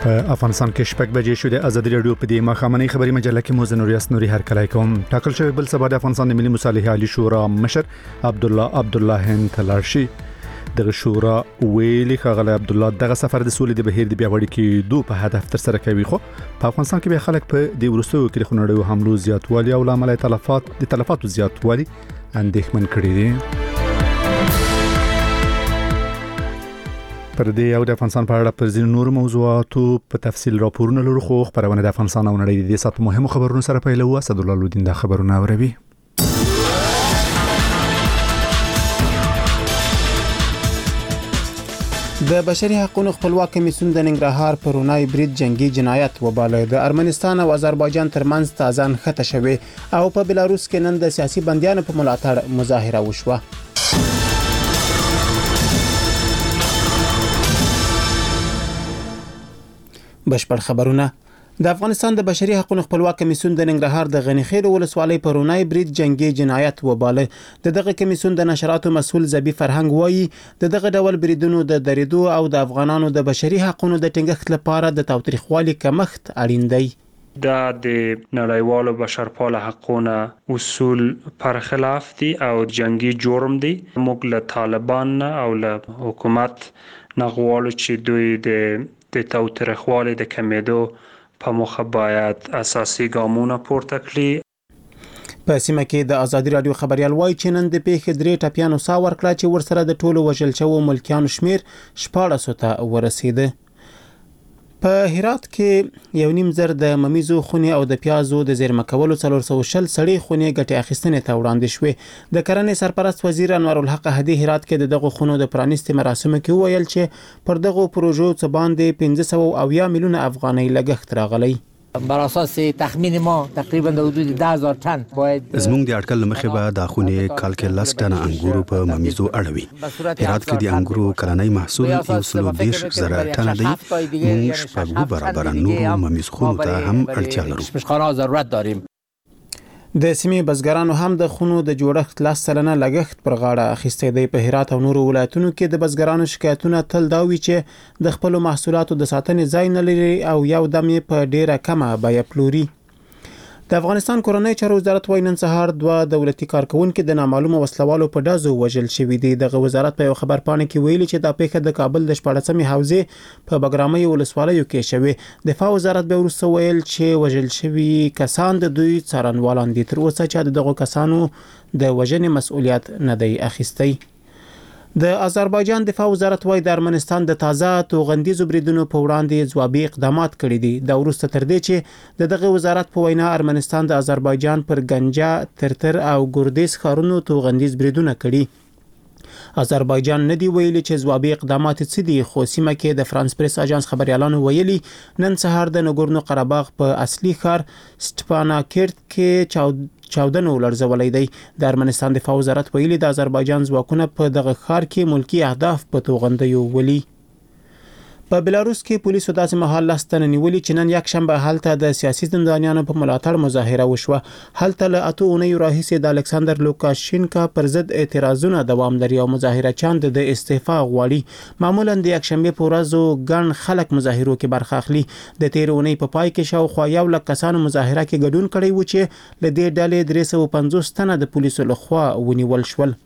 په افغانستان کې شپږ بجې شو د ازادي راډیو په دې مخامنۍ خبري مجله کې مو زنوریاس نوري هر کله کوم ټاکل شوی بل سبا د افغانستان د ملي مصالحه عالی شورا مشر عبدالله هند تلاشي د شورا ویلي خغل عبدالله دغه سفر د سولې د بهیر د بیاوړي کې دوه په هدف تر سره کوي خو په افغانستان کې به خلک په د ورسو کې خنړیو حملو زیاتوالی او لامل تلفات زیاتوالی اندېښمن کړي دي. پر دې او د افغانستان په اړه پر ځینو نور موضوعاتو په تفصیل راپورونه لرو خو خبرونه د افغانستان او نړۍ د سات مهمو خبرونو سره پیلو. اسد الله لودین د خبرونه اوروي. د بشري حقوقو خپلواک کمیسیون د ننګرهار پر اونۍ برید جنگي جنایت وباله. د ارمنستان او آذربایجان ترمنځ تازه خطه شوه او په بلاروس کې نن د سیاسي بندیانو په ملاتړ مظاهره وشوه. بشپړ خبرونه. د افغانستان د بشري حقوقو خپلواک کمیسیون د ننګرهار د غنیخېل ولسوالۍ پر اونۍ برید جنگي جنایت وباله. دغه کمیسیون د نشراتو مسؤل زبی فرهنګ وایي دغه ډول بریدونو د دریدو او د افغانانو د بشري حقوقو د ټینګښت لپاره د تاوتریخوالي کمښت اړین دی. دا د نړیوالو بشرپاله حقوقو اصول پر خلاف دي او جنگي جرم دي. موږ له طالبان او له حکومت نغوالو چې دوی د تاوتریخوالي د کمیدو په موخه باید اساسي ګامونه پورته کړي. په سیمه کې د ازادي راډیو خبريال وایي چې نن د پیښې درې ټپیانو سا ورکړه چې ورسره د ټولو وژل شوو ملکیانو شمیر 1400 ته ورسیده. په هرات کې 1.5 د ممیزو خونې او د پیازو د زیرمه کولو 460 سړې خونې ګټې اخیستنې ته وړاندې شوې. د کرنې سرپرست وزیر انور الحق هدي هرات کې دغه خونو د پرانیستي مراسمو کې ویل چې پر دغه پروژو څه باندې 500 میلیونه افغانۍ لګښت راغلی. بر اساس تخمین ما تقریبا د حدود 10000 ټن باید زموږ د اټکل مخه به د خونې کال کې لاس ټن انګورو په ممیزو اړوي. هرات کې د انګورو کلنۍ محصول 110 ټن دی. موږ شپږ برابر نورو ممیز خونو ته هم اړتیا لرو. ضرورت داریم. د سیمې بزګرانو هم د خونو د جوړښت 10% لګښت پر غاړه اخیسته دی. په هرات او نورو ولایتونو کې د بزګرانو شکایتونه تل دا وی چې د خپل محصولاتو د ساتنې ځای نه لري او یو دم په ډیره کمه بیه پلوري. د افغانستان کورنۍ چارو وزارت وايي نن سهار 2 دولتي کارکونکو د نامعلومه وسلوالو په ډازو وژل شوې دي. دغه وزارت په یو خبر پاڼه کې ویلي چې دا پیښه د کابل د 14مې حوزې په بګرامۍ ولسوالیو کې شوې. دفاع وزارت به وروسته ویل چې وژل شوي کسان د دوی څارنوالان دي. تر اوسه چې دغه کسانو د وژنې مسؤلیت نه دی اخیستی. د آذربایجان دفاع وزارت وايي د ارمنستان د تازه توغندیزو بریدونو په وړاندې ځوابي اقدامات کړي دي. دا وروسته تر دې چې دغه وزارت په وینا ارمنستان د آذربایجان پر گنجا، ترتر او ګردیز ښارونو توغندیز بریدونه کړي. آذربایجان ندی ویلي چې ځوابي اقدامات څه دي خو سیمه کې د فرانس پریس اژانس خبريالانو ویلي نن سهار د نګورنو قرهباغ په اصلي ښار سټپاناکرت کې چاودنه ولرزولې دی. د ارمنستان دفاع وزارت ویلي د آذربایجان ځواکونه په دغه ښار کې ملکی اهداف په توغندیو ولي. په بلاروس کې پولیسو داسې مهال لاستنه نیولې چې نن یک شنبه هلته د سیاسي زندانیانو په ملاتړ مظاهره وشوه. هلته له 8 اونیو راهیسې د الکساندر لوکاشینکا پر ضد اعتراضونه دوام لري او مظاهرچیان د استعفا غواړي. معمولا د یک شنبه په ورځ ګڼ خلک مظاهرو کې برخه اخلي. د 13 اونۍ په پای کې شاوخوا 1 لک کسانو مظاهره کې ګډون کړی و چې له دې ډلې 350 تنه د پولیسو لخوا ونیول شول.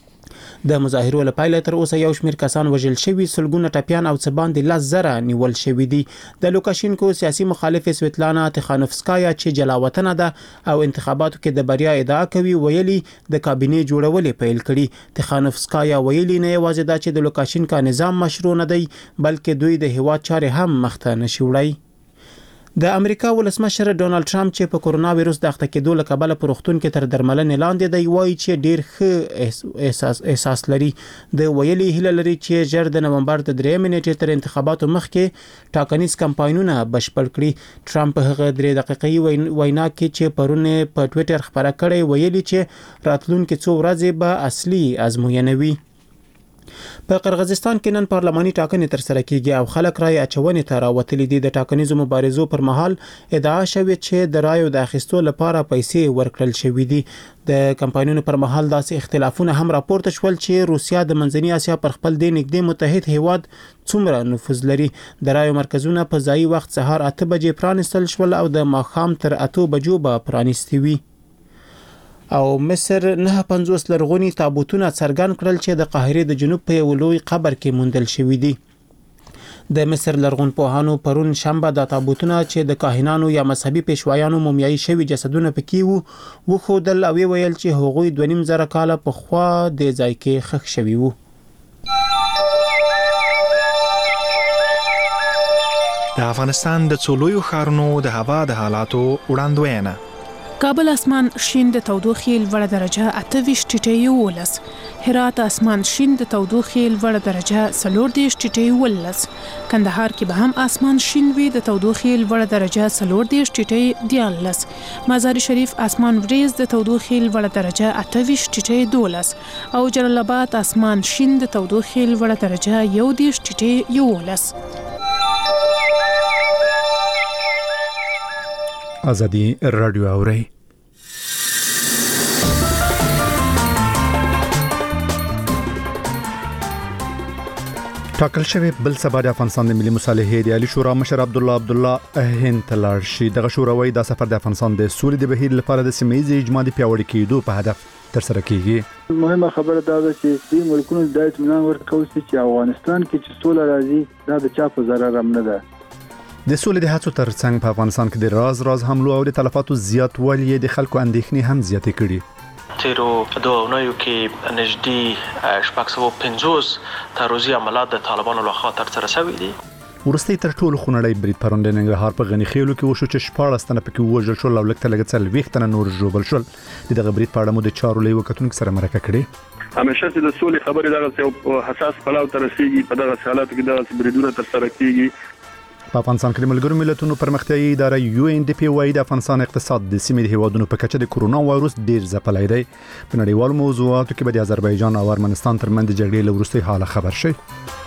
د مظاهرو له پایله تر اوسه یو شمېر کسان وژل شوي، سلګونه ټپیان او څه باندې 10,000 نیول شوي دي. د لوکاشینکو سیاسي مخالف سویتلانا تخانوفسکایا چې جلاوطنه ده او انتخاباتو کې د بریا ادعا کوي ویلي د کابینې جوړولې پیل کړي. تخانوفسکایا ویلي نه یوازې دا چې د لوکاشینکا نظام مشروع نه دی بلکې دوی د هیواد چارې هم مخته نشي وړي. د امریکا ولسمشر ډونالد ټرمپ چې په کورونا وایروس د اخته کېدو له کبله په روغتون کې تر درملنې لاندې دی وایي چې ډیر ښه احساس لري. د ویلي هیله لري چې ژر د نومبر د 3 نیټې تر انتخاباتو مخکې ټاکنیز کمپاینونه بشپړ کړي. ټرمپ هغه 3 دقیقې وینا کې چې پرونه په ټوئیټر خبره کړې ویلي چې راتلونکي 2 ورځې به اصلي ازموینه وي. په قرغیزستان کې نن پارلماني ټاکنې ترسره کیږي او خلک رای اچونې ته راوتلي دي. د ټاکنیزو مبارزو پر مهال ادعا شوې چې د رایو د اخیستو لپاره پیسې ورکړل شوې دي. د کمپاینونو پر مهال داسې اختلافونه هم راپورته شول چې روسیا د منځنۍ اسیا پر خپل د نږدې متحد هیواد څومره نفوذ لري. د رایو مرکزونه په ځایي وخت سهار 8 بجې پرانیستل شول او د ماښام تر 8 بجو به پرانیستي وي. او مصر 950 لرغوني تابوتونه څرګند کړل چې د قاهره د جنوب په یو لوی قبر کې موندل شوی دي. د مصر لرغونپوهانو پرون شنبه د تابوتونه چې د کاهنانو یا مذهبي پېشوایانو مومیایي شوی جسدونه پکې وو خودل او ویل چې هغوی 2.5 کاله په خوا د ځای کې خښ شوی وو. د افغانستان د څولویو ښارونو د هوا د حالاتو وړاندوینه. کابل اسمان شین د تودوخې لوړه درجه 28 ټیټه 11. هرات اسمان شین د تودوخې لوړه درجه 14 ټیټه 11. کندهار کې به هم اسمان شین وي د تودوخې لوړه درجه 14 ټیټه 14. مزار شریف اسمان وریځ د تودوخې لوړه درجه 28 ټیټه 12. او جلال آباد اسمان شین د تودوخې لوړه درجه 11 ټیټه 11. ازادي رادیو اوري. ټاکل شوی بل سبا د افغانستان د ملي مصالحې د عالی شورا مشر عبدالله هند تلارشي دغه شورا وایي دا سفر د افغانستان د سولې د بهیر لپاره د سیمه‌ییز اجماع د پیاوړي کېدو په هدف ترسره کیږي. مهمه خبره دا ده چې دې ملکونو د اطمینان ورکول چې افغانستان کې چې سوله راځي دا د چا په ضرر هم نه ده. د سولې د هڅو ترڅنګ په افغانستان کې د راز حملو او د تلفاتو زیاتوالی د خلکو اندېښنې هم زیاتې کړي. تیرو دوه اونیو کې نږدې 650 تروریزي عملیات د طالبانو لخوا ترسره شوي دي. ورستي تر ټولو خونړی برید پرون د ننګرهار په غنی خیلو کې وشو چې 14 تنه پکې وژل شول او لکه لګڅل 20 تنه نور ژوبل شول. دغه برید په اړه مو د چارو لوی وکټونکو سره مرکه کړې. همیشه چې د سولې خبرې دغه حساس پلاو تر رسیدي په دغه حالاتو کې دغه بریدونه ترسره کیږي. په افغانستان کې د ملګرو ملتونو پرمختیایي اداره UNDP وايي د افغانستان اقتصاد د سیمې د هیوادونو په کچه د کورونا وایروس ډیر ځپلی دی. په نړیوالو موضوعاتو کې به د آذربایجان او ارمنستان ترمنځ د جګړې له وروستي حاله خبر شي.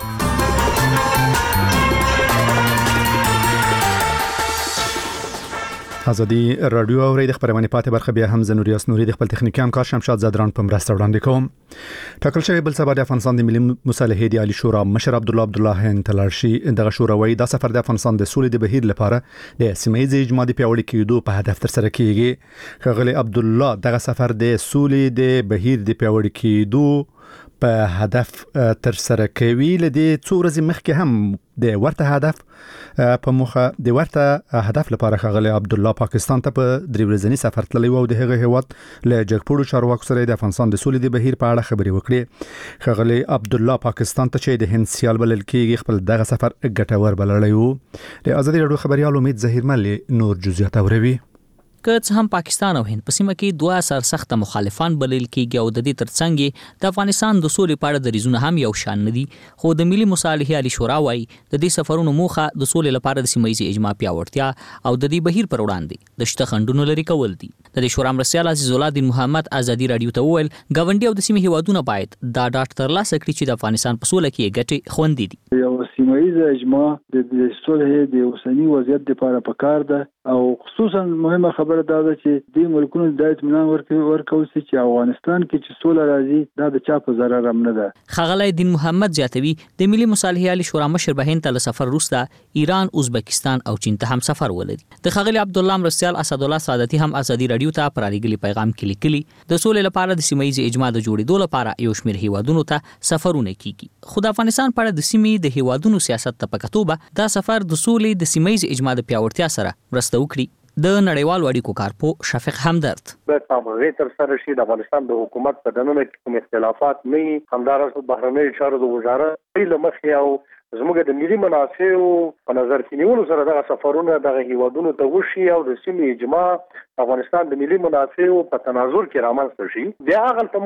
ازادي رادیو اوري د خبرونه پاتې برخه بیا هم زنوریاس نوري د خپل تخنیکی همکار شمشاد زدران په مرسته وړاندې کوم. ټاکل شوی بل سبا د افغانستان د ملي مصالحې د عالی شورا مشر عبدالله هند تلارشي دغه شورا وایي دا سفر د افغانستان د سولې د بهیر لپاره د سیمه‌ییز اجماع د پیاوړي کېدو په هدف ترسره کیږي. ښاغلی عبدالله دغه سفر د سولې د بهیر د پیاوړي کېدو په هدف ترسره کوي. لدې څو ورځې مخکې هم د ورته هدف په مخه د ورته هدف لپاره ښاغلی عبدالله پاکستان ته په درې ورځنی سفر تللی او د هغه هیواد له جګپوړو چارواکو سره د افغانستان د سولې د بهیر په اړه خبرې وکړې. ښاغلی عبدالله پاکستان ته چې د هند سیال بلل کېږي خپل دغه سفر ګټور بللی وو. د ازادي رادیو خبريال امید ظهیر مل نور جزئیات اوروي. که څه هم پاکستان او هند په سیمه کې دوه سرسخت مخالفان بلل کېږي او د دې ترڅنګ د افغانستان د سولې په اړه دریځونه هم یو شان نه دي، خو د ملي مصالحې عالی شورا وايي د دې سفرونو موخه د سولې لپاره د سیمه‌ییز اجماع پیاوړتیا او د دې بهیر پر وړاندې د شته خنډونو لري کول دي. د شورا مرستیال عزیز الله الدین محمد ازادي رادیو ته وویل ګاونډي او د سیمې هیوادونه باید دا ډاټ ترلاسه کړي چې د افغانستان په سوله کې ګټې خوندې دي. یو سیمه‌ییز اجماع د سولې د اوسنی وضعیت لپاره پکار ده او خصوصا مهمه خبره دا ده چې د ملکونو د اطمینان ورکول چې افغانستان کې چې سوله راځي دا د چا په ضرر هم نه ده. ښاغلی دین محمد زیاتوي د ملي مصالحې عالی شورا مشر به هند ته سفر وروسته ایران، ازبکستان او چین ته هم سفر ولري. د ښاغلی عبدالله مرستیال اسدالله سعادتي هم ازادي رادیو ته پر اړیګلی پیغام کې لیکلي د سولې لپاره د سیمه‌ییز اجماع د جوړېدو لپاره یو شمېر هیوادونو ته سفرونه کیږي، خو د افغانستان په اړه د سیمې د هیوادونو سیاست ته پکتوبه دا سفر د سولې د سیمه‌ییز اجماع د پیاوړتیا سره مرسته وکړي. د نړیوالو اړیکو کارپو شفیق همدرد د تابعې تر سره شي د افغانستان د حکومت په دننه کې کوم اختلافات نه همدارس بهرنۍ چارو د وزارت لمخې او زموږ د ملي منافعو په نظر کې نیولو سره دغه سفرونه دغه هیوادونو ته وشي او د سیمې اجماع افغانستان د ملي منافعو په تناظر کې رامنځته شي. بیا هغه ته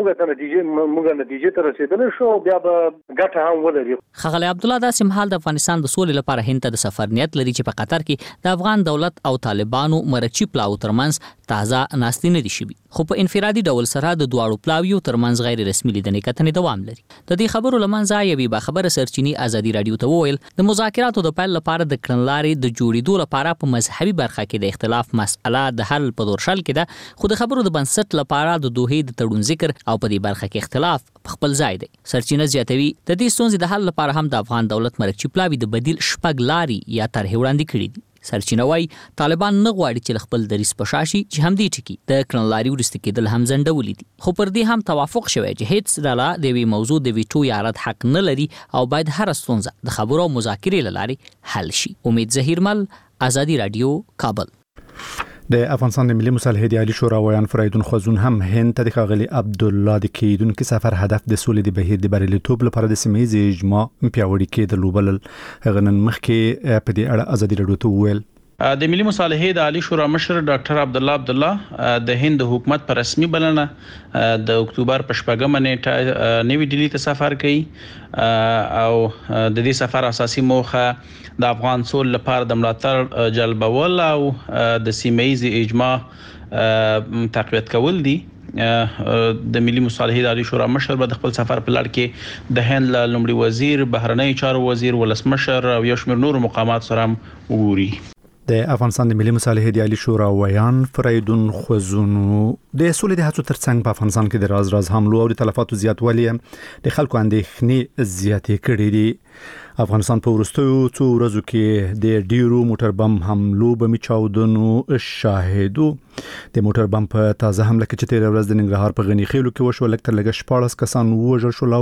موږ نتیجې ته رسیدل شو بیا به ګټه هم ولري. ښاغلی عبدالله داسې مهال د افغانستان د سولې لپاره هند ته د سفر نیت لري چې په قطر کې د افغان دولت او طالبانو مرچی پلاو ترمنځ تازه ناستې نه دي شوي، خو په انفرادي ډول سره د دواړو پلاویو ترمنځ غیر رسمي لیدنې کتنې دوام لري. د دې خبرو لمنځه یوې باخبره سرچینې ازادي رادیو ته وویل د مذاکراتو د پیل لپاره د کړنلارې د جوړېدو لپاره په مذهبي برخه کې د اختلاف مسأله د حل په دورشل کې ده، خو د خبرو د بنسټ لپاره د دوحې د تړون ذکر او په دې برخه کې اختلاف په خپل ځای دی. سرچینه زیاتوي د دې ستونزې د حل لپاره هم د افغان دولت مرکچی پلاوی د بدیل شپږ لارې یا طرحې وړاندې کړي دي. سرچینه وايي طالبان نه غواړي چې خپل دریځ په شا شي چې همدې ټکي د کړنلاري وروسته کېدل هم ځنډولي دي، خو پر دې هم توافق شوی چې هیڅ ډله د یوې موضوع د ویټو یا رد حق نه لري او باید هر ستونزه د خبرو او مذاکرې له لارې حل شي. امید ظهیرمل، ازادي رادیو، کابل. د افغانستان د ملي مصالحې د عالی شورا ویان فریدون خوزون هم هند ته د ښاغلي عبدالله د کیدونکو سفر هدف د سولې د بهیر د بریالیتوب لپاره د سیمه ییز اجماع پیاوړي کېدل وبلل. هغه نن مخکې په دې اړه ازادي رادیو ته وویل د ملي مصالحې د عالی شورا مشر ډاکټر عبدالله د هند حکومت پر رسمي بلنه د اکتوبر په 8 نیټه نوی ډیلی ته سفر کوي او د دې سفر اساسي موخه د افغان سول لپاره د ملاتړ جلبول او د سیمه ییز اجماع تقویت کول دي. د ملي مصالحې د عالی شورا مشر به د خپل سفر په لړ کې د هند لومړي وزیر، بهرنی چارو وزیر، ولسمشر او یو شمېر نور مقامات سره وګوري. د افغانستان د ملي مصالحې د عالی شورا ویان فریدون خوزون د سولې د هڅو ترڅنګ په افغانستان کې د راز حملو او د تلفاتو زیاتوالی د خلکو اندېښنې زیاتې کړې دي. افغانستان په وروستیو څو ورځو کې د ډیرو موټر بم حملو بمي چاودنو شاهدو. د موټر بم په تازه حمله کې چې تیر ورځ د ننګرهار په غنی خیلو کې وشو، لکه تر لږه 14 کسان وژل شول او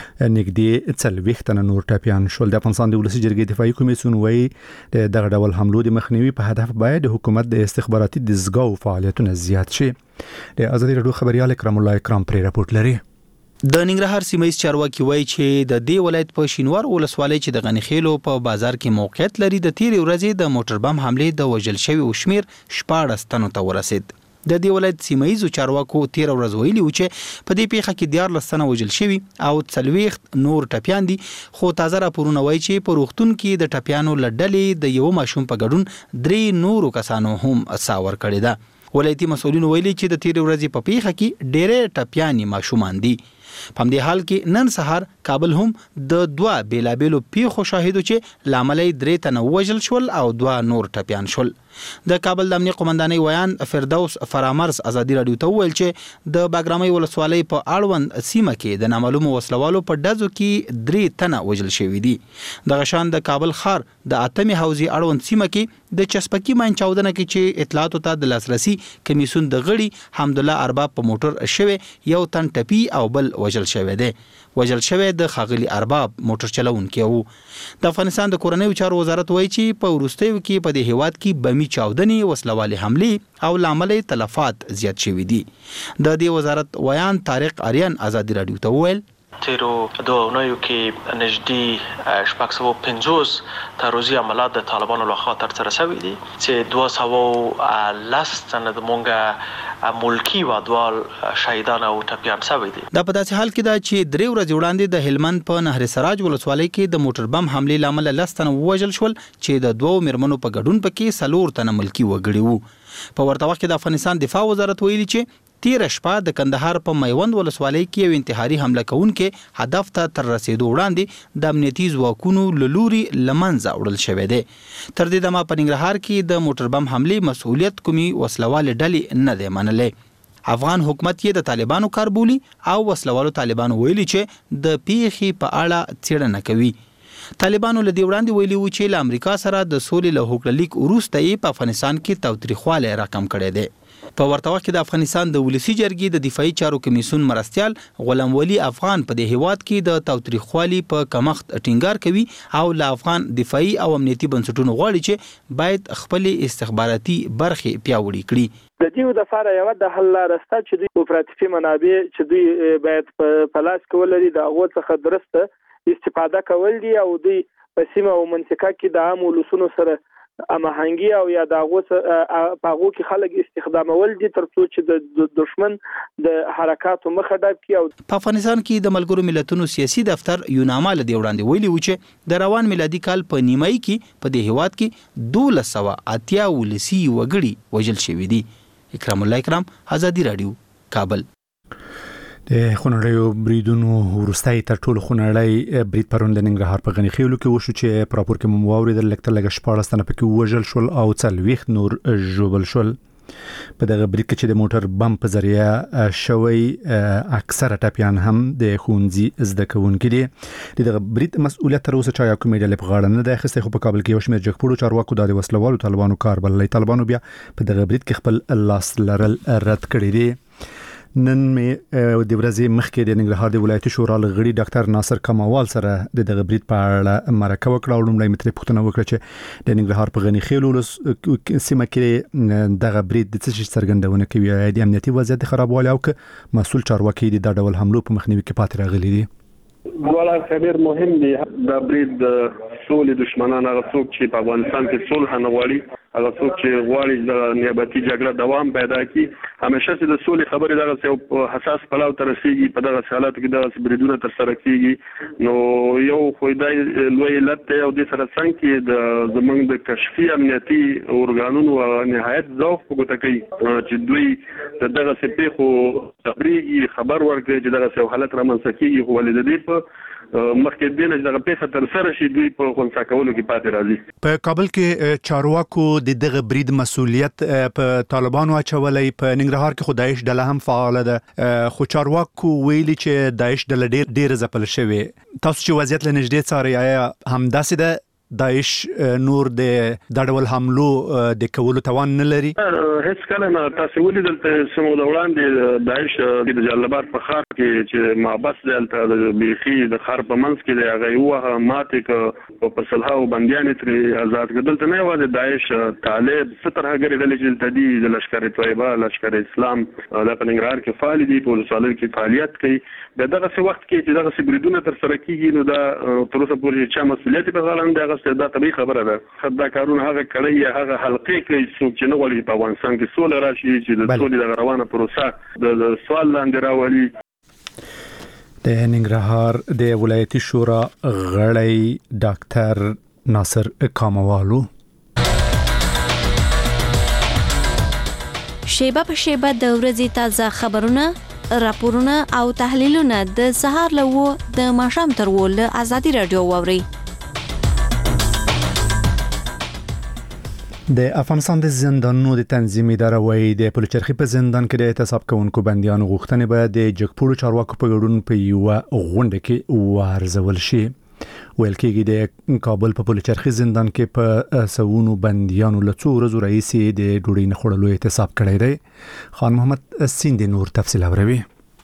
نږدې 40 تنه نور ټپیان شول. د افغانستان د ولسي جرګې دفاعي کمیسیون وايي دغه ډول حملو د مخنیوي په هدف باید د حکومت د استخباراتي دستګاو فعالیتونه زیات شي. د ازادي رادیو خبريال اکرام الله اکرام پرې راپورټ لري. د ننګرهار سیمه چارواکي وایي چې د دې ولایت په شینوار ولسوالۍ چې د غنیخیلو په بازار کې موقعیت لري د تیر ورځې د موټر بم حمله د وژل شوی او شمیر 14 تنو ته ورسید. د دې ولایت سیمه چارواکو تیر ورځ ویلي و چې په دې پیښه کې 14 تنه وژل شوی او 40 نور ټپیان دي، خو تازه راپورونه وایي چې په روغتون کې د ټپیانو لړډلې د یو ماشوم په ګډون 3 نورو کسانو هم ساور کړی ده. ولایتي مسؤلین ویلي چې د تیر ورځې په پیښه کې ډېر ټپیان ماشومان دي. په دې حال کې نن سهار کابل هم د 2 بیلابیلو پیښو شاهدو چې لامل 3 تنه وژل شول او 2 نور ټپیان شول. د کابل د امنیت قومندانۍ ویان فردوس فرامرز ازادي رادیو ته ویل چې د باګرامي ولسوالۍ په اړوند سیمه کې د نامعلومو وسلوالو په ډزو کې 3 تنه وژل شوي دي. د غشان د کابل ښار د اتمې حوزې اړوند سیمه کې د چسپکی ماین چاودنه کې چې اطلاعاتو ته د لاسرسي کمیسیون د غړي حمدالله ارباب په موټر شوی یو تن ټپي او بل وژل شوی دی. وژل شوی د خاغلی ارباب موټر چلوونکی وو. د افغانستان د کورنیو چارو وزارت وایي چې په وروستیو کې په دې هیواد کې بمي چاودنې، وسلوالې حملې او لامل تلفات زیات شوي دي. د دې وزارت ویان طارق آریان ازادي رادیو ته وویل تیرو 2 اونیو کې نږدې 650 تروریزي عملیات د طالبانو لخوا ترسره شوي دي چې 210 تنه د مونږه ملکی وادوال شهیدان او ټپیان شوي دي. دا په داسې حال کې دا چې 3 ورځې وړاندې د هلمند په نهر سراج ولسوالۍ کې د موټر بم حملې لامل 10 تنه وژل شول چې د 2 میرمنو په ګډون پکې 4 تنه ملکی وګړي وو. په ورته وخت کې د افغانستان دفاع وزارت ویلي چې تیر شپه د کندهار په میوند ولسوالۍ کې یو انتحاري حمله کوونکې هدف ته تر رسیدو وړاندې د امنیتي ځواکونو له لوري له منځه وړل شوی دی. تر دې دمه په ننګرهار کې د موټر بم حملې مسؤلیت کومي وسلوالې ډلې نه دی منلې. افغان حکومت یې د طالبانو کار بولي او وسلوالو طالبانو ویلي چې د پیښې په اړه څېړنه کوي. طالبانو له دې وړاندې ویلي و چې له امریکا سره د سولې له هوکړه لیک وروسته یې په افغانستان کې تاوتریخوالی راکم کړی دی. په ورته وخت کې د افغانستان د ولسي جرګې د دفاعي چارو کمیسیون مرستیال غلام ولی افغان په دې هیواد کې د تاوتریخوالي په کمښت ټینګار کوي او له افغان دفاعي او امنیتي بنسټونو غواړي چې باید خپل استخباراتي برخې پیاوړې کړي. د دې د لپاره یو د حل لاره شته چې دوی اپراتیفي منابع چې دوی باید په لاس کې ولري د هغو څخه درسته استفاده کول دي او دوی په سیمه او منطقه کې د عام ولسونو سره امهنګي او یا دغه پاغو کې خلک استخدامول دي ترڅو چې د دشمن د حرکاتو مخه ډب کړي. او په افغانستان کې د ملګرو ملتونو سیاسي دفتر یوناما له دې وړاندې ویلي و چې د روان میلادي کال په نیمایي کې په دې هیواد کې 1280 ولسی وګړي وژل شوي دي. اکرام الله اکرام، ازادي رادیو، کابل. د خونړیو بریدونو ورستای تر ټولو خونړی برید پرون د ننګرهار په غنی خیلو کې وشو چې پراپور کې مواوري د لکټر لګ 14 تنه پکې وژل شول او 40 نور ژوبل شول. په دغه برید کې چې د موټر بم په ذریعہ شوی اکثره ټاپیان هم د خونځي زده کوونکي دي. دغه برید مسؤلیت تر اوسه چا کومې ډلې په غاړه نه ده اخیسته، خو په کابل کې یو شمېر جګپوړو چارواکو د وسلوالو طالبانو کار بللې. طالبانو بیا په دغه برید کې خپل لاس لرل رد کړی دی. نن مې د ورځې مخکې د ننګرهار د ولایتي شورا لغړي ډاکټر ناصر کماوال سره د دغه برید په اړه مرکه وکړه او لومړی متري پوښتنه وکړه چې د ننګرهار په غنی خیلو سیمه کې دغه برید د څه څرګندونه کوي، د امنیتي وضعیت خرابوالی او مسؤل چارواکي د ډول حملو په مخنیوي کې پاتې راغلي دي. والا خبر مهم دی د برید سولې دشمنان هغه څوک چې په افغانستان کې صلح نه غواړي، هغه څوک چې غواړي د نیابتي جګړه دوام پیدا کړي، همیشه چې د سولې خبرې دغه یو حساس پلاو ته رسیږي، په دغه حالاتو کې دغه بریدونه تر سره کیږي. نو یو خویدای لوی علت دی او د سره څنګه کې د زمنګ د کشفي امنیتي اورګانونو نهایت ضعف په ګوته کوي چې دوی دغه سپېخو تبریږي خبر ورکړي چې دغه حالت رامنځته کیږي، خو ولې د دې په مخکې دینه دغه پیښه تر سره شي دوی په خونسا کولو کې پاتې راځي. په کابل کې چارواکو د دغه برید مسؤلیت په طالبانو اچولې، په ننګرهار کې خو داعش ډله هم فعال ده، خو چارواکو ویلي چې داعش ډله ډېر ځپل شوی. تاسو چې وضعیت لنږدې څارئ آیا همداسې ده داعش نور د ډول حملو د کولو توان نه لري؟ هیڅ کله نه. تاسو ولیدل سمو د وړاندې داعش د جلال آباد په ښار کې چې محبس دلته د بیخي د ښار په منځ کې د هغه یوه ماتې که په صلحاو بندیانې ترې آزاد کړل. دلته نه یوازې داعش طالب څه ترهګرې ډلې چې دلته دي، د لشکر طیبه، لشکر اسلام دا په ننګرهار کې فعال دي، په ولسوالۍ کې فعالیت کوي. د دغه وخت کې چې دغه بریدونه تر سره کیږي نو دا تر اوسه پورې چا مسؤلیت په غاړه نه دی، دا طبیعي خبره ده. دا کارونه هغه کړی یا هغه حلقې کوي څوک چې نه غواړي په افغانستان کې سوله راشي، چې د سولې د روانه پروسه د سوال لاندې راولي. د ننګرهار د ولایتي شورا غړی ډاکټر ناصر کاموالو. شیبه په شیبه د ورځې تازه خبرونه، راپورونه او تحلیلونه د سهار له د ماښام تر ول ازادي رادیو واوري. د افغانستان د زندانونو د تنظیم اداره وايي د پلچرخي په زندان کې د اعتصاب کوونکو بنديانو غوښتنې به د جګپوړو چارواکو په ګډون په یو غونډه کې وارزول شي. ویل کېږي د کابل په پلچرخي زندان کې په سوونو بنديانو له څو ورځو راهیسې د ډوډۍ نه خوړلو اعتصاب کړی دی. خان محمد سیند نور تفصیل اوري.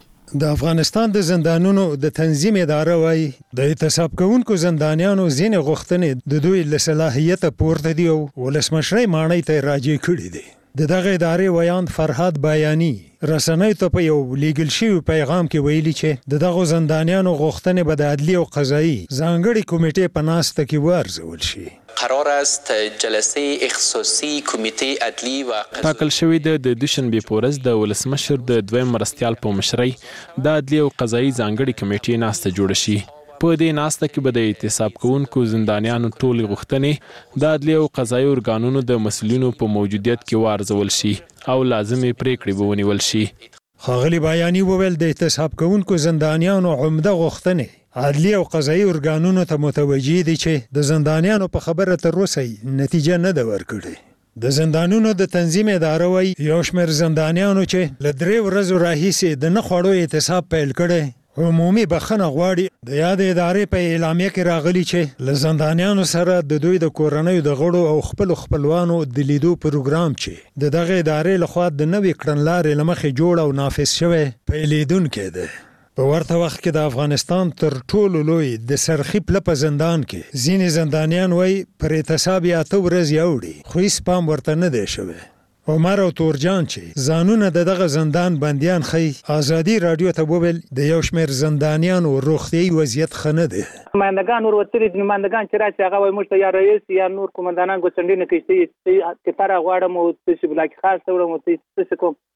د افغانستان د زندانونو د تنظیم اداره وايي د اعتصاب کوونکو زندانیانو ځینې غوښتنې د دوی له صلاحیته پورته دي او ولسمشرۍ ماڼۍ ته راجع کړي دي. دغه ادارې ویاند فرهاد بایانی رسنۍ ته په یو لیګل شوی پیغام کې ویلي چې دغه زندانیانو غوښتنې به د عدلی او قضایي ځانګړي کمیټې په ناسته کې وارزول شي. قرار است جلسه اختصاصی کمیته عدلی و ټاکل شوی د دوشنبه په ورځ د ولسمشر د دویم مرستیال په مشرۍ د عدلی او قضایي ځانګړي کمیټې ناسته جوړ شي. په دې ناسته کې به د اعتصاب کوونکو زندانیانو ټولې غوښتنې د عدلی او قضایي ارګانونو د مسؤلینو په موجودیت کې وارزول شي او لازمي پریکړې به ونیول شي. ښاغلي بایانی وویل د اعتصاب کوونکو زندانیانو عمده غوښتنې عدلی او قضایي ارګانونو ته متوجه دي چې د زندانیانو په خبره تر اوسه نتیجه نه ده ورکړې. د زندانونو د تنظیم اداره وايي یو شمېر زندانیانو چې له 3 ورځو راهیسې د نه خوړو اعتصاب پیل کړی عمومي بخښنه غواړي. د یاد ادارې په اعلامیه کې راغلي چې له زندانیانو سره د دوی د کورنیو د غړو او خپلوانو د لیدو پروګرام چې د دغه ادارې لخوا د نوې کړنلارې له مخې جوړ او نافذ شوی پیلیدونکی دی. په ورته وخت کې د افغانستان تر ټولو لوی د سرخی پله په زندان کې ځینې زندانیان وایي پر اعتصاب یې 8 ورځې اوړي خو هیڅ پام ورته نه دی شوی. عمر او تورجان چې ځانونه دغه زندان بنديان خي ازادي رادیو ته وویل د یو شمېر زندانیانو روغتيایي وضعیت ښه نه دی. نمائندگان وروتري نمائندگان چې راځي هغه وایي موږ ته یا رئیس یا نور قومندانان ګوتندین کې چې کتره غواړم او چې بلاک خاص وړم او چې کوم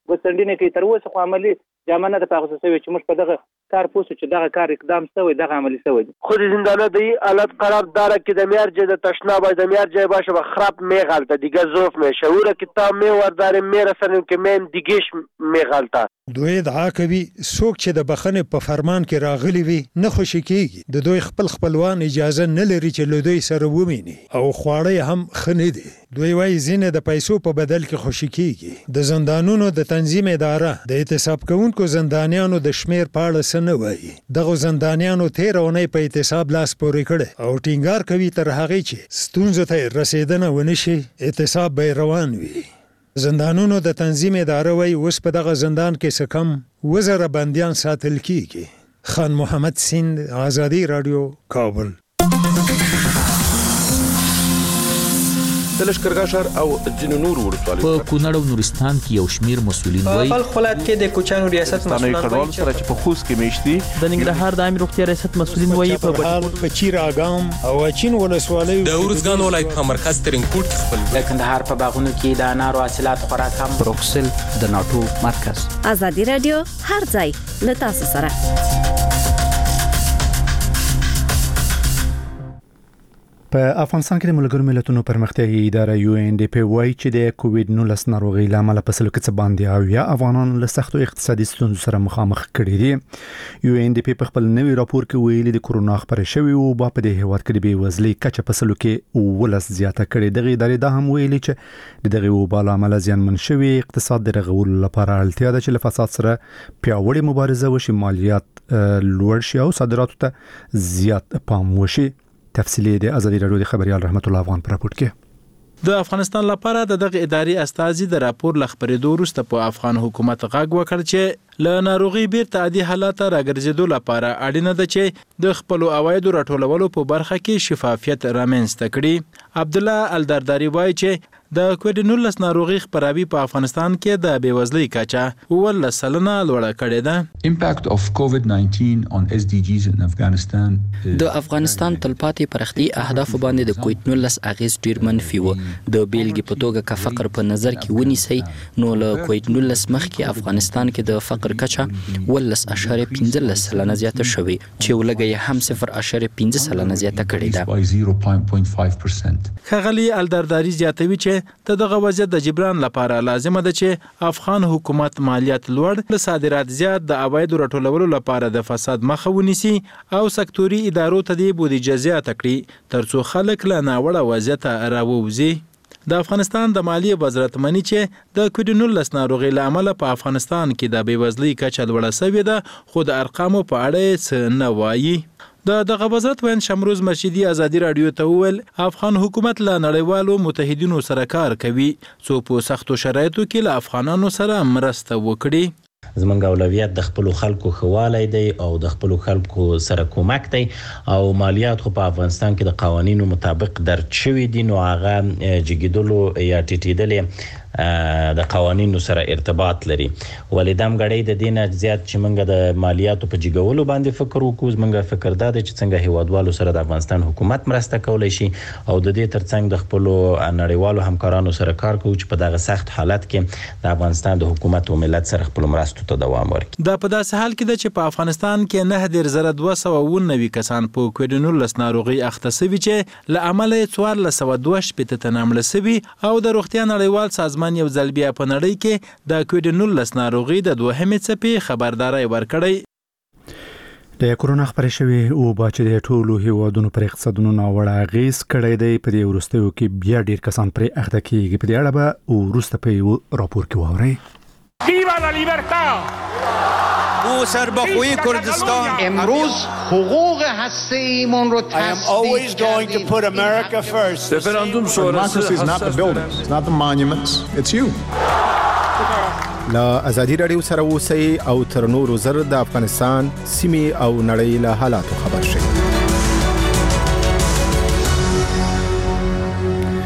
وسندینه کې تر اوسه خو عملی جامه نه د پاغوسه چې موږ په دغه کار پوسو چې دغه کار اقدام شوی دغه عملی شوی خود زندانه دی حالت خراب داره که دمیار جه د تشناب و دمیار جه باشه و خراب میغلطه دیگه زوف میشه اوره که تا میورداره میرسنیم که میم دیگهش میغلطه دوی ادعا کوي څوک چې د بخنه په فرمان کې راغلي وي نه خوشی کیږي د دوی خپلوان اجازه نه لري چې له دوی سره وویني او خواړه هم خنه دي دوی وايي زینه د پیسو په بدل کې خوشی کیږي د زندانونو د تنظیم اداره د احتساب کوونکو زندانیانو د شمیر په اړه څه نه وایي دغه زندانیانو 13 اونۍ په احتساب لاس پورې کړي او ټینګار کوي تر هغه چې ستونزه ته رسیدنه ونشي احتساب به روان وي زندانونو د تنظیم اداره وای اوس په دغه زندان کې څه کم 1000 بندیان ساتل کیږي خان محمد سیند آزادی رادیو کابل د لشکرګاه شهر او ځینو نورو ولسوالیو په کونړ او نورستان کې یو شمیر مسولین وایي په خپل کې د کوچانو ریاست مسولان وایي چې په خوست کې میشتي د ننګرهار د عامه روغتیا ریاست مسولین وایي په چیراګام او اچین ولسوالیو د ورزګان ولایت په مرکز ترنکوټ خپل د کندهار په باغونو کې د انارو حاصلات خوراک هم بروکسل د ناتو مرکز آزادی رادیو هر ځای له تاسو سره په افغانستان کې د ملګرو ملتونو پرمختیایي اداره UNDP وایي چې د کووډ-19 ناروغي لامل په سلو کې څه باندې او یا افغانان له سختو اقتصادي ستونزو سره مخامخ کړي دي UNDP په خپل نوي راپور کې ویلي د کورونا خبره شوی او په دې هیواد کې د بیوزلۍ کچه په سلو کې ولس زیاته کړي دغه ادارې دا هم ویلي چې دغه وبال عمل زیانمن شوی اقتصاد د رغولو لپاره اړتیا ده چې له فساد سره پیاوړې مبارزه وشي مالیات لوړ شي او صادراتو ته زیات پام وشي تفصیلی د ازادي رادیو د خبريال رحمت الله افغان پر راپور کې د افغانستان لپاره دغه اداري استازي د راپور لخبرېدو وروسته په افغان حکومت غږ وکړ چې له ناروغي بیرته عادي حالات راګرځېدو لپاره اړینه ده چې د خپل عوایدو راټولولو په برخه کې شفافیت رامنځته کړي عبد الله الدرداری وایي چې د کووډ-19 ناروغي خپراوي په افغانستان کې د بیوزلۍ کچه ول سلنه لوړه کړې ده impact of COVID-19 on SDGs in Afghanistan د افغانستان تلپاتې پرختي اهداف باندې د کووډ-19 اغیز ډیر منفي و د بیلګې په توګه که فقر په نظر کې ونیسي نو له کووډ-19 مخکې افغانستان کې د فقر کچه 10.15 سلنه زیاته شوې چې ولګي هم 0.15 سلنه زیاته کړې ده 0.5% خغلی الدرداری زیاتوي چې دغه وضعیت د جبران لپاره لازمه ده چې افغان حکومت مالیات لوړ له صادرات زیات د عوایدو راټولولو لپاره د فساد مخه ونیسي او سکتوري ادارو ته د بودیجه زیاته کړي ترڅو خلک له ناوړه وضعیت راووځي د افغانستان د مالیې وزارت مني چې د کووډ-19 ناروغي لامل په افغانستان کې د بیوزلۍ کچه لوړه شوې ده خو د ارقامو په اړه څه نه وایي دغه وزارت وین شمروز مرشدي ازادي رادیو ته ویل افغان حکومت له نړیوالو متحدینو سره کار کوي څو په سختو شرایطو کې له افغانانو سره مرسته وکړي زمونږ اولویت د خپل خلکو خواله دی او د خپل خلکو سره کومک دی او مالیات خو په افغانستان کې د قوانینو مطابق درج شوی دي نو هغه جګیدلو یا ټیټیدل د قوانینو سره ارتباط لري ولیدم غړې د دینه زیات چې موږ د مالیاتو په جګولو باندې فکر وکړو موږ فکر دا چې څنګه هیوادوالو سره د افغانستان حکومت مرسته کولای شي او د دې ترڅنګ د خپل نړیوالو همکارانو سره کار کوو چې په دغه سخت حالت کې د افغانستان د حکومت او ملت سره خپل مرستو ته دوام ورکړي دا په داسې حال کې ده چې په افغانستان کې 9,290 کسان په کووډ-19 ناروغي اخته شوي چې له امله 422 تنه مړه شوي او د روغتیا نړیوال سازمان یو ځل بیا په نړۍ کې د کووډ-19 ناروغي د دوهمې څپې خبرداري ورکړی د کورونا خبرې شوی او باچې د ټولو هیوادونو پر اقتصادونو ناوړه اغیز کړی دی په دې وروستیو کې بیا ډیر کسان پر اخته کیږي په دې اړه به وروسته په یو راپور کې واورئ ویوا لا لیبرتا او سربخوی کردستان امروز حقوق هسته‌ایمون رو تصدیق کردیم referendum sonrası is not the buildings, it's not the monuments, it's you. لا ازادي رادیو سره اوسئ او تر نورو زر د افغانستان سیمې او نړۍ له حالاتو خبر شئ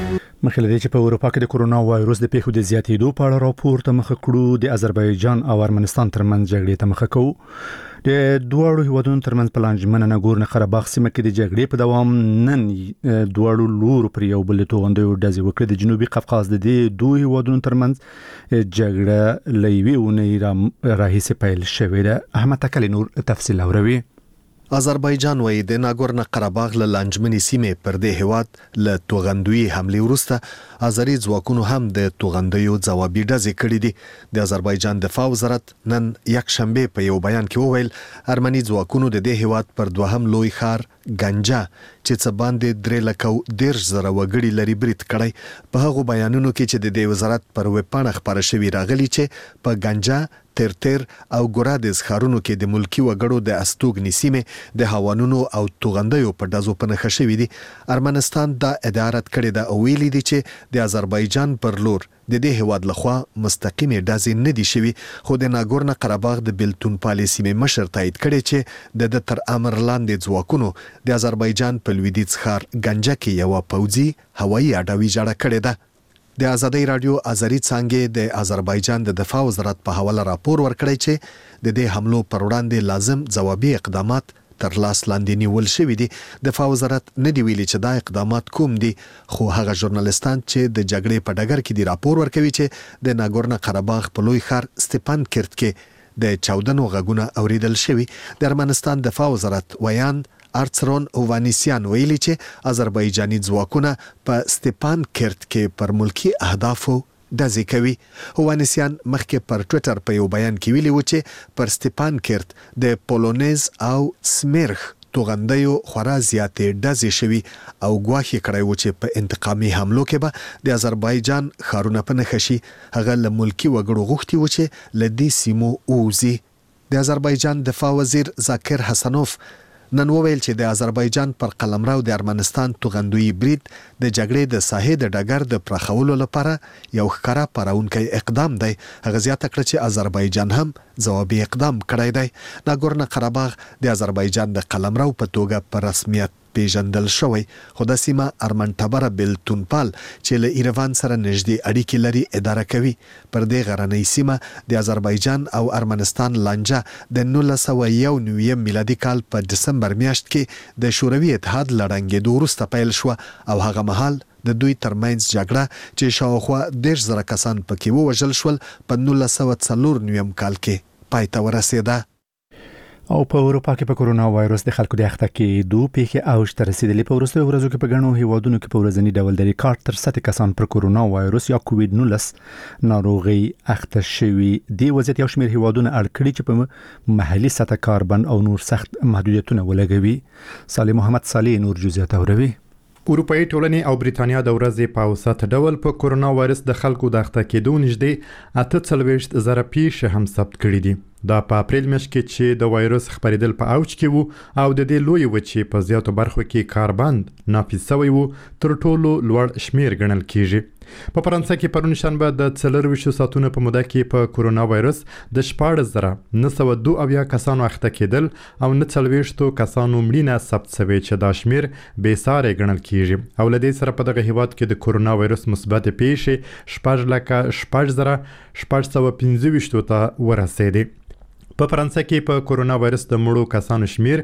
مخکې له دې چې په اروپا کې د کرونا وایروس د پیښو د زیاتېدو په اړه راپور ته مخه کړو، د آذربایجان او ارمنستان ترمنځ جګړې ته مخه کوو. د دوړو هیوادونو ترمنځ په لانجمنه ناګورنو قرهباغ سیمه کې د جګړې په دوام نن دوړو لور پر یو بل توغندې ډزې وکړې. د جنوبي قفقاز د دې دوه هیوادونو ترمنځ جګړه لوي اونۍ راهیسې پیل شوې ده. احمد تکلی نور تفصیل اوري. آذربایجان وایي د ناګورنو قرهباغ له لانجمنې سیمې پر دې هیواد له توغندوي حملې وروسته آذري ځواکونو هم د توغندیو ځوابي ډزې کړې دي. د آذربایجان دفاع وزارت نن یک شنبه په یو بیان کې وویل ارمني ځواکونو د دې هیواد پر دوهم لوی ښار ګنجا چې څه باندې 3,10,000 وګړي لري برید کړی. په هغو بیانونو کې چې د دې وزارت پر ویب پاڼه خپاره شوي راغلي چې په ګنجا، ترتر او ګورادز ښارونو کې د ملکی وګړو د استوګنې سیمې د هوانونو او توغندیو په ډزو په نښه شوي دي. ارمنستان دا ادعا رد کړې ده او ویلي دي چې د آذربایجان پر لور د دې هیواد لخوا مستقیمې ډزې نه دي شوي، خو د ناګورنو قرهباغ د بلتون پالې سیمې مشر تایید کړی چې د تر امر لاندې ځواکونو د آذربایجان په لویدیځ ښار ګنجا کې یو پوځي هوایي اډه ویجاړه کړې ده. د آزادۍ رادیو آذری څانګې د آذربایجان د دفاع وزارت په حواله راپور ورکړی چې د دې حملو پر وړاندې لازم ځوابي اقدامات تر لاس لاندې نیول شوي دي. دفاع وزارت نه دی ویلي چې دا اقدامات کوم دي، خو هغه ژورنالیستان چې د جګړې په ډګر کې دی راپور ورکوي چې د ناګورنو قرهباغ په لوی ښار ستپان کرت کې د چاودنو غږونه اوریدل شوي. د ارمنستان دفاع وزارت ویان ارڅرون اووانیسیان ویلي چې آذربایجاني ځواکونه په ستپان کرت کې پر ملکی اهدافو ډزې کوي. اووانیسیان مخکې پر ټویټر په یو بیان کې ویلي و چې پر ستپان کرت د پولونیز او سمیرخ توغندیو خورا زیاتې ډزې شوي او ګواښ کړی و چې په انتقامي حملو کې به د آذربایجان ښارونه په نښه شي. هغه له ملکی وګړو غوښتي و چې له دې سیمو ووځي. د آذربایجان دفاع وزیر ذاکر حسنوف نن وویل چې د آذربایجان پر قلمرو د ارمنستان توغندوي برید د جګړې د ساحې د ډګر د پراخولو لپاره یو ښکاره پاروونکی اقدام دی. هغه زیاته کړه چې آذربایجان هم ځوابي اقدام کړی دی. ناګورنو قرهباغ د آذربایجان د قلمرو په توګه په رسمیت پیژندل شوی، خو د سیمه ارمنټبره بلتون پال چې له ایروان سره نږدې اړیکې لري اداره کوي. پر دې غرنۍ سیمه د آذربایجان او ارمنستان لانجه د 1991 میلادي کال په دسمبر میاشت کې د شوروي اتحاد لړنګېدو وروسته پیل شو او هغه مهال د دوی ترمنځ جګړه چې شاوخوا 10,000 کسان پکې ووژل شول په 1994 کال کې پای ته ورسېده. او په اروپا کې په کرونا وایروس د خلکو د اخته کېدو پیښې اوج ته رسیدلې. په وروستیو ورځو کې په ګڼو هیوادونو کې په ورځني ډول د ریکارډ تر 100 کسان پر کرونا وایروس یا کووید-19 ناروغي اخته شوي. د وضعیت یو شمېر هیوادونه اړ کړي چې په محلي سطح کاربن او نور سخت محدودیتونه ولګوي. صالح محمد صالح نور جزئیات اوري. اروپאי ټولنې او بریتانیا د ورځې په اوسط ډول په کرونا وایرس د خلکو د اخته کېدو نږدې 48,000 پیښې هم ثبت کړي دي. دا په اپریل میاشت کې چې د وایرس خپرېدل په اوج کې وو او د دې لوی وچې په زیاتو برخو کې کاربند نافذ شوی وو تر ټولو لوړ شمیر ګڼل کیږي. په فرانسه کې پرون شنبه د 24 ساعتونو په موده کې په کرونا وایرس د 14,902 کسانو اخته کېدل او 49 کسانو مړینه ثبت شوې چې دا شمیر بې ساري ګڼل کیږي. او له دې سره په دغه هیواد کې د کرونا وایرس مثبت پیښې 6,725 ته ورسېدې. په فرانسه کې په کرونا وایرس د مړو کسانو شمیر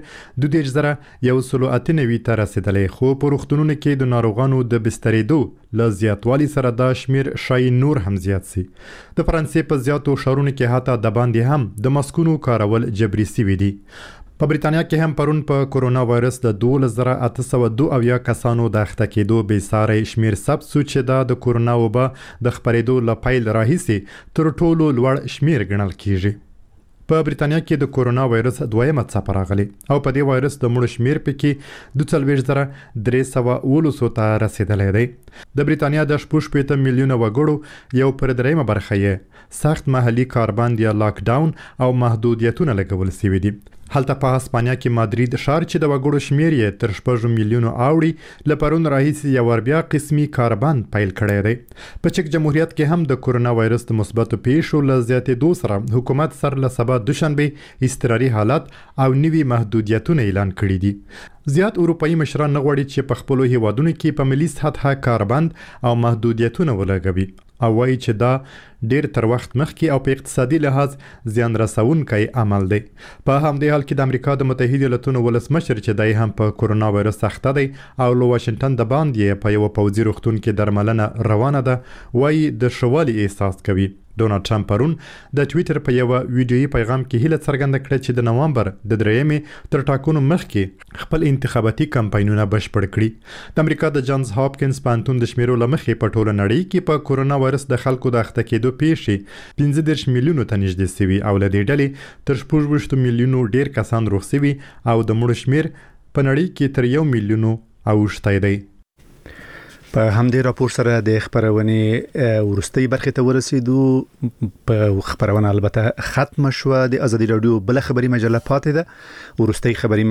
2,198 ته رسیدلی، خو په روغتونونو کې د ناروغانو د بسترېدو له زیاتوالي سره دا شمیر شاید نور هم زیات سي. د فرانسې په زیاتو ښارونو کې حتی د باندې هم د ماسکونو کارول جبري سوي دي. په بریتانیا کې هم پرون په کرونا وایرس د 12,802 کسانو د اخته کېدو بې ساري شمیر ثبت شو چې دا د کرونا وبا د خپرېدو له پیل راهیسې تر ټولو لوړ شمیر ګڼل کیږي. په بریتانیا کې د کرونا وایرس دویمه څپه راغلې او په دې وایرس د مړو شمیر پکې 42,319 ته رسیدلی دی. د بریتانیا د 60 میلیونه وګړو یو پر دریمه برخه یې سخت محلي کاربند یا لاک ډاون او محدودیتونه لګول شوي دي. هلته په هسپانیا کې مادرید ښار چې د وګړو شمیر یې تر 6 میلیونو اوړي لپاره راهیسې یو بیا قسمي کاربند پیل کړی دی. په چک جمهوریت کې هم د کورونا وایرس د مثبتو پیښو له زیاتېدو سره حکومت سر له سبا دوشنبه اضطراري حالت او نوي محدودیتونه اعلان کړي دي. زیات اروپایي مشران نه غواړي چې په خپلو هیوادونو کې په ملي سطحه کاربند او محدودیتونه ولګوي او وایي چې دا ډیر تر وخت مخکې او په اقتصادي لحاظ زیان رسونکی عمل دی. په همدې حال کې د امریکا د متحده ایالاتونو ولسمشر چې دای هم په کورونا وایرس اخته دی او له واشنگټن د باندې په یو پوځي روغتون کې درملنه روانه ده وایي د شوالي احساس کوي. ډونالد ټرمپ پرون د ټویټر په یو ویډیويي پیغام کې هیله څرګنده کړه چې د نوامبر د 3 تر ټاکنو مخکې خپل انتخاباتي کمپاینونه بشپړ کړي. د امریکا د جانز هاپکینز پوهنتون د شمیرو لمخې په ټوله نړۍ کې په کورونا وایرس د خلکو د اخته کېدو پیښې 15 میلیونو ته نږدې شوي او له دې ډلې تر 14 میلیونو ډیر کسان روغ شوي او د مړو شمیر په نړۍ کې تر 1 میلیونو اوښتی دی. په همدې راپور سره د خبرونې ورستۍ برخې ته ورسېدو. په خبرونه البته ختم شو. د ازادي رادیو بل خبري مجله پاتې ده. ورستۍ خبري